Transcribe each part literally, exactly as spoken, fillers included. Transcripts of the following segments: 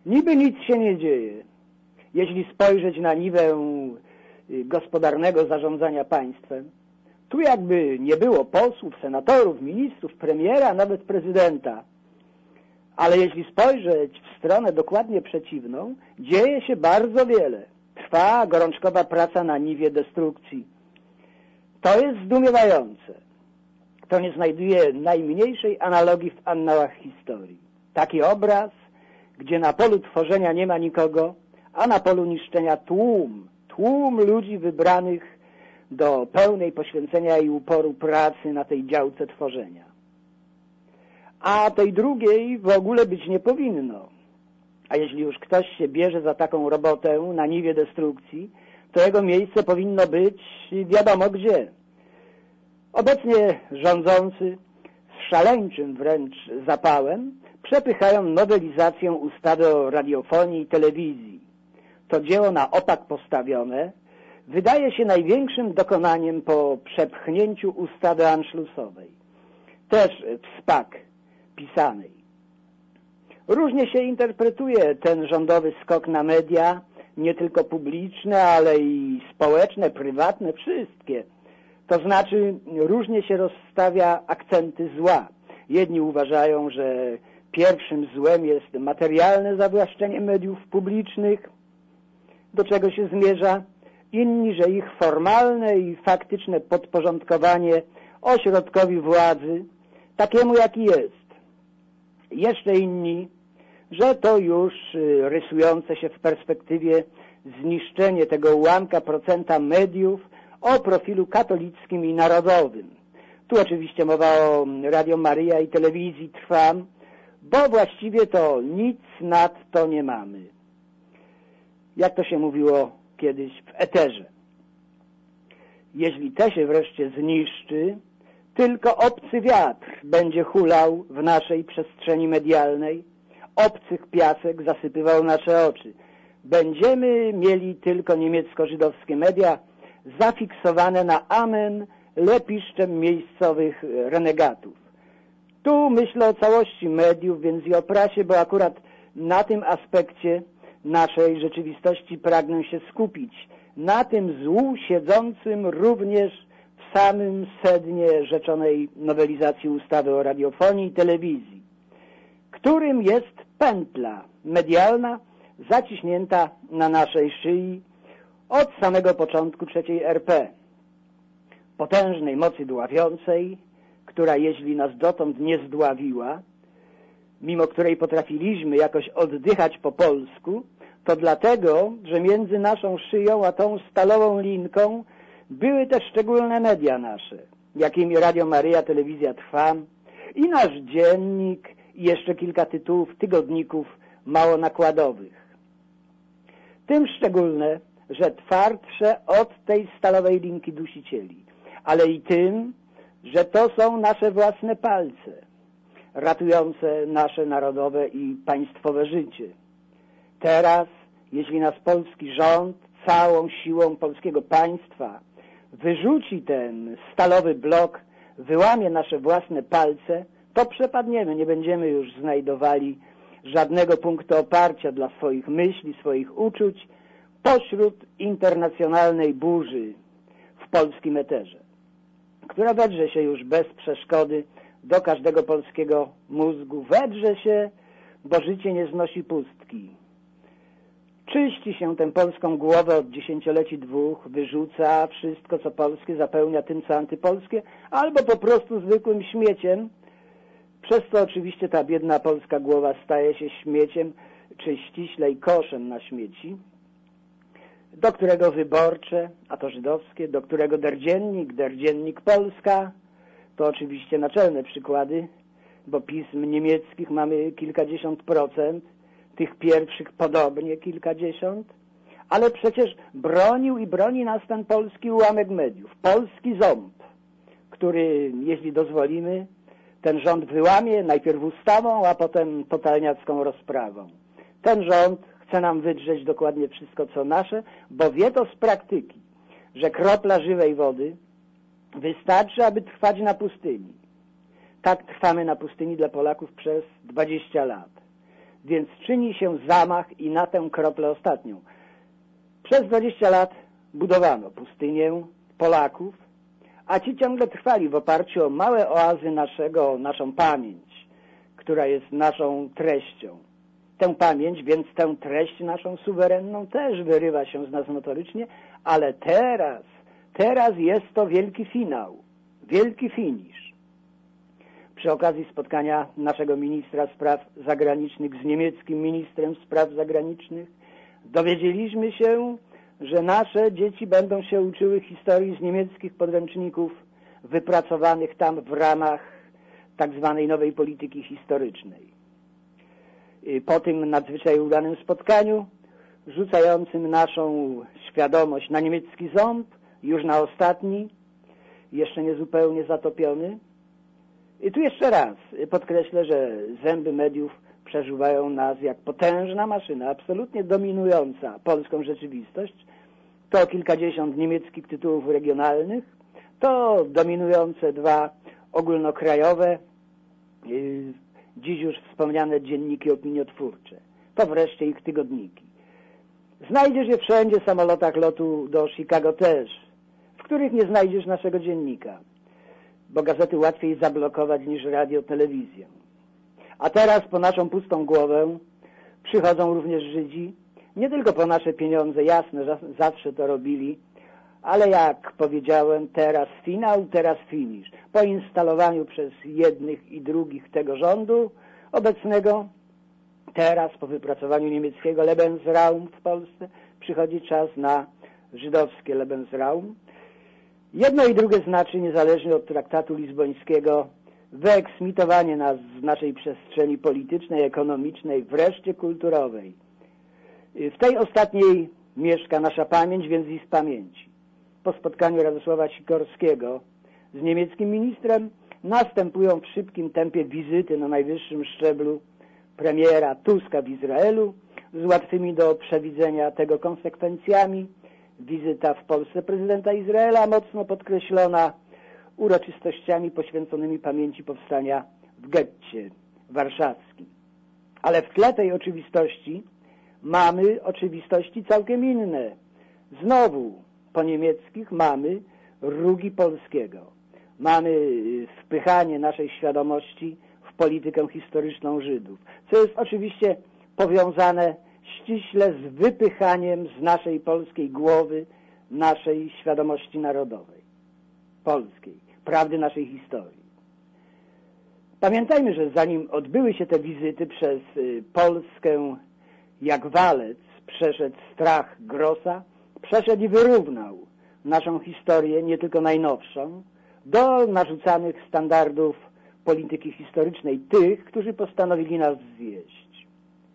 Niby nic się nie dzieje. Jeśli spojrzeć na niwę gospodarnego zarządzania państwem, tu jakby nie było posłów, senatorów, ministrów, premiera, nawet prezydenta. Ale jeśli spojrzeć w stronę dokładnie przeciwną, dzieje się bardzo wiele. Trwa gorączkowa praca na niwie destrukcji. To jest zdumiewające. To nie znajduje najmniejszej analogii w annałach historii. Taki obraz, gdzie na polu tworzenia nie ma nikogo, a na polu niszczenia tłum, tłum ludzi wybranych do pełnej poświęcenia i uporu pracy na tej działce tworzenia. A tej drugiej w ogóle być nie powinno. A jeśli już ktoś się bierze za taką robotę na niwie destrukcji, to jego miejsce powinno być wiadomo gdzie. Obecnie rządzący z szaleńczym wręcz zapałem przepychają nowelizację ustawy o radiofonii i telewizji. To dzieło na opak postawione wydaje się największym dokonaniem po przepchnięciu ustawy anszlusowej. Też w spak pisanej. Różnie się interpretuje ten rządowy skok na media, nie tylko publiczne, ale i społeczne, prywatne, wszystkie. To znaczy różnie się rozstawia akcenty zła. Jedni uważają, że pierwszym złem jest materialne zawłaszczenie mediów publicznych, do czego się zmierza, inni, że ich formalne i faktyczne podporządkowanie ośrodkowi władzy, takiemu jaki jest. Jeszcze inni, że to już rysujące się w perspektywie zniszczenie tego ułamka procenta mediów o profilu katolickim i narodowym. Tu oczywiście mowa o Radio Maryja i telewizji Trwam, bo właściwie to nic nad to nie mamy. Jak to się mówiło kiedyś w eterze. Jeśli te się wreszcie zniszczy, tylko obcy wiatr będzie hulał w naszej przestrzeni medialnej, obcych piasek zasypywał nasze oczy. Będziemy mieli tylko niemiecko-żydowskie media zafiksowane na amen lepiszczem miejscowych renegatów. Tu myślę o całości mediów, więc i o prasie, bo akurat na tym aspekcie naszej rzeczywistości pragnę się skupić. Na tym złu siedzącym również w samym sednie rzeczonej nowelizacji ustawy o radiofonii i telewizji, którym jest pętla medialna zaciśnięta na naszej szyi od samego początku trzeciej R P. Potężnej mocy dławiącej, która jeśli nas dotąd nie zdławiła, mimo której potrafiliśmy jakoś oddychać po polsku, to dlatego, że między naszą szyją a tą stalową linką były też szczególne media nasze, jakimi Radio Maryja, Telewizja Trwam i nasz dziennik i jeszcze kilka tytułów tygodników mało nakładowych. Tym szczególne, że twardsze od tej stalowej linki dusicieli, ale i tym, że to są nasze własne palce, ratujące nasze narodowe i państwowe życie. Teraz, jeśli nas polski rząd całą siłą polskiego państwa wyrzuci ten stalowy blok, wyłamie nasze własne palce, to przepadniemy, nie będziemy już znajdowali żadnego punktu oparcia dla swoich myśli, swoich uczuć pośród internacjonalnej burzy w polskim eterze, która wedrze się już bez przeszkody do każdego polskiego mózgu. Wedrze się, bo życie nie znosi pustki. Czyści się tę polską głowę od dziesięcioleci dwóch, wyrzuca wszystko, co polskie, zapełnia tym, co antypolskie, albo po prostu zwykłym śmieciem, przez co oczywiście ta biedna polska głowa staje się śmieciem, czy ściślej koszem na śmieci, do którego Wyborcze, a to żydowskie, do którego Derdziennik, Derdziennik Polska, to oczywiście naczelne przykłady, bo pism niemieckich mamy kilkadziesiąt procent, tych pierwszych podobnie kilkadziesiąt, ale przecież bronił i broni nas ten polski ułamek mediów, polski ząb, który, jeśli dozwolimy, ten rząd wyłamie najpierw ustawą, a potem totalniacką rozprawą. Ten rząd chce nam wydrzeć dokładnie wszystko, co nasze, bo wie to z praktyki, że kropla żywej wody wystarczy, aby trwać na pustyni. Tak trwamy na pustyni dla Polaków przez dwadzieścia lat. więc czyni się zamach i na tę kroplę ostatnią. Przez dwadzieścia lat budowano pustynię Polaków, a ci ciągle trwali w oparciu o małe oazy naszego, naszą pamięć, która jest naszą treścią. Tę pamięć, więc tę treść naszą suwerenną też wyrywa się z nas notorycznie, ale teraz, teraz jest to wielki finał, wielki finisz. Przy okazji spotkania naszego ministra spraw zagranicznych z niemieckim ministrem spraw zagranicznych dowiedzieliśmy się, że nasze dzieci będą się uczyły historii z niemieckich podręczników wypracowanych tam w ramach tak zwanej nowej polityki historycznej. Po tym nadzwyczaj udanym spotkaniu, rzucającym naszą świadomość na niemiecki ząb, już na ostatni, jeszcze nie zupełnie zatopiony. I tu jeszcze raz podkreślę, że zęby mediów przeżuwają nas jak potężna maszyna, absolutnie dominująca polską rzeczywistość. To kilkadziesiąt niemieckich tytułów regionalnych, to dominujące dwa ogólnokrajowe, yy, dziś już wspomniane dzienniki opiniotwórcze. To wreszcie ich tygodniki. Znajdziesz je wszędzie w samolotach lotu do Chicago też, w których nie znajdziesz naszego dziennika, bo gazety łatwiej zablokować niż radio, telewizję. A teraz po naszą pustą głowę przychodzą również Żydzi, nie tylko po nasze pieniądze, jasne, zawsze to robili, ale jak powiedziałem, teraz finał, teraz finisz. Po instalowaniu przez jednych i drugich tego rządu obecnego, teraz po wypracowaniu niemieckiego Lebensraum w Polsce, przychodzi czas na żydowskie Lebensraum. Jedno i drugie znaczy, niezależnie od traktatu lizbońskiego, wyeksmitowanie nas z naszej przestrzeni politycznej, ekonomicznej, wreszcie kulturowej. W tej ostatniej mieszka nasza pamięć, więc i z pamięci. Po spotkaniu Radosława Sikorskiego z niemieckim ministrem następują w szybkim tempie wizyty na najwyższym szczeblu premiera Tuska w Izraelu z łatwymi do przewidzenia tego konsekwencjami. Wizyta w Polsce prezydenta Izraela, mocno podkreślona uroczystościami poświęconymi pamięci powstania w getcie warszawskim. Ale w tle tej oczywistości mamy oczywistości całkiem inne. Znowu po niemieckich mamy rugi polskiego. Mamy wpychanie naszej świadomości w politykę historyczną Żydów, co jest oczywiście powiązane ściśle z wypychaniem z naszej polskiej głowy naszej świadomości narodowej, polskiej, prawdy naszej historii. Pamiętajmy, że zanim odbyły się te wizyty, przez Polskę jak walec przeszedł strach Grossa, przeszedł i wyrównał naszą historię, nie tylko najnowszą, do narzucanych standardów polityki historycznej tych, którzy postanowili nas zwieść.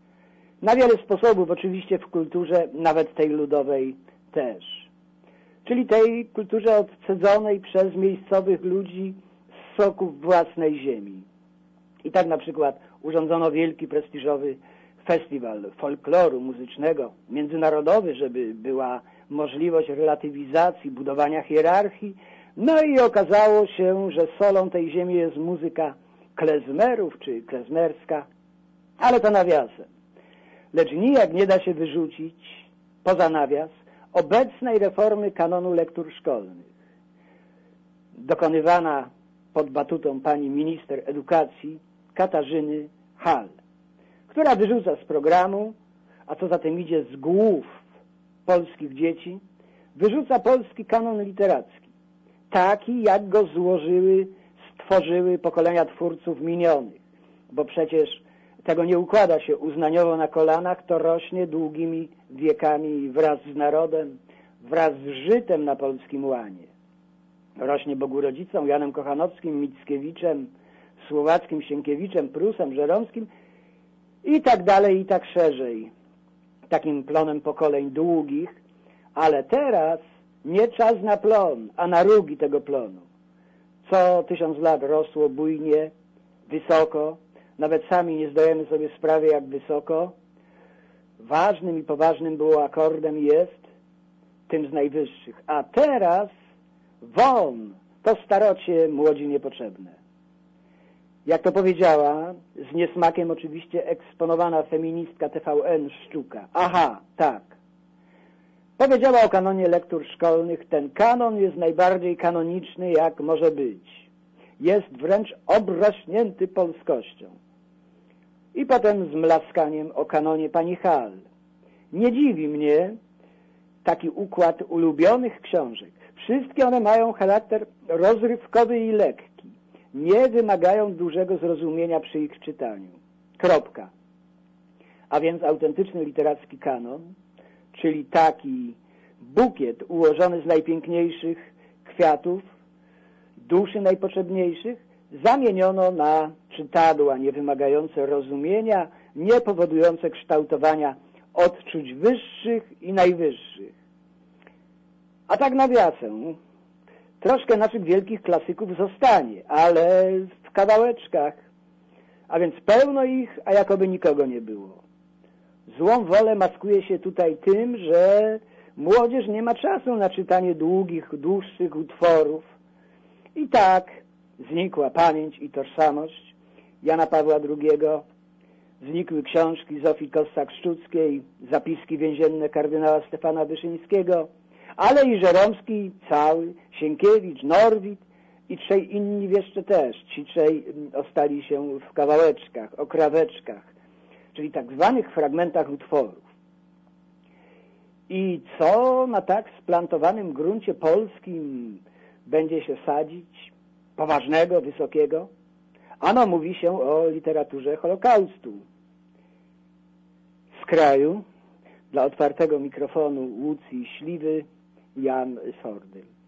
Na wiele sposobów, oczywiście w kulturze, nawet tej ludowej też. Czyli tej kulturze odcedzonej przez miejscowych ludzi z soków własnej ziemi. I tak na przykład urządzono wielki, prestiżowy festiwal folkloru muzycznego, międzynarodowy, żeby była możliwość relatywizacji, budowania hierarchii. No i okazało się, że solą tej ziemi jest muzyka klezmerów, czy klezmerska, ale to nawiasem. Lecz nijak nie da się wyrzucić, poza nawias, obecnej reformy kanonu lektur szkolnych, dokonywana pod batutą pani minister edukacji Katarzyny Hall, która wyrzuca z programu, a co za tym idzie z głów polskich dzieci, wyrzuca polski kanon literacki, taki jak go złożyły, stworzyły pokolenia twórców minionych, bo przecież tego nie układa się uznaniowo na kolanach, to rośnie długimi wiekami wraz z narodem, wraz z żytem na polskim łanie. Rośnie Bogu rodzicom, Janem Kochanowskim, Mickiewiczem, Słowackim, Sienkiewiczem, Prusem, Żeromskim i tak dalej, i tak szerzej. Takim plonem pokoleń długich, ale teraz nie czas na plon, a na rugi tego plonu. Co tysiąc lat rosło bujnie, wysoko, nawet sami nie zdajemy sobie sprawy, jak wysoko. Ważnym i poważnym było akordem i jest tym z najwyższych. A teraz won, to starocie młodzi niepotrzebne. Jak to powiedziała, z niesmakiem oczywiście eksponowana feministka T V N Szczuka. Aha, tak. Powiedziała o kanonie lektur szkolnych, ten kanon jest najbardziej kanoniczny, jak może być. Jest wręcz obrośnięty polskością. I potem z mlaskaniem o kanonie pani Hall. Nie dziwi mnie taki układ ulubionych książek. Wszystkie one mają charakter rozrywkowy i lekki. Nie wymagają dużego zrozumienia przy ich czytaniu. Kropka. A więc autentyczny literacki kanon, czyli taki bukiet ułożony z najpiękniejszych kwiatów, duszy najpotrzebniejszych, zamieniono na czytadła niewymagające rozumienia, nie powodujące kształtowania odczuć wyższych i najwyższych. A tak nawiasem, troszkę naszych wielkich klasyków zostanie, ale w kawałeczkach, a więc pełno ich, a jakoby nikogo nie było. Złą wolę maskuje się tutaj tym, że młodzież nie ma czasu na czytanie długich, dłuższych utworów. I tak znikła pamięć i tożsamość Jana Pawła drugiego, znikły książki Zofii Kossak-Szczuckiej, zapiski więzienne kardynała Stefana Wyszyńskiego, ale i Żeromski cały, Sienkiewicz, Norwid i trzej inni jeszcze też. Ci trzej ostali się w kawałeczkach, okraweczkach, czyli tak zwanych fragmentach utworów. I co na tak splantowanym gruncie polskim będzie się sadzić? Poważnego, wysokiego? Ano mówi się o literaturze Holokaustu. Z kraju dla otwartego mikrofonu Łucji Śliwy Jan Sordyl.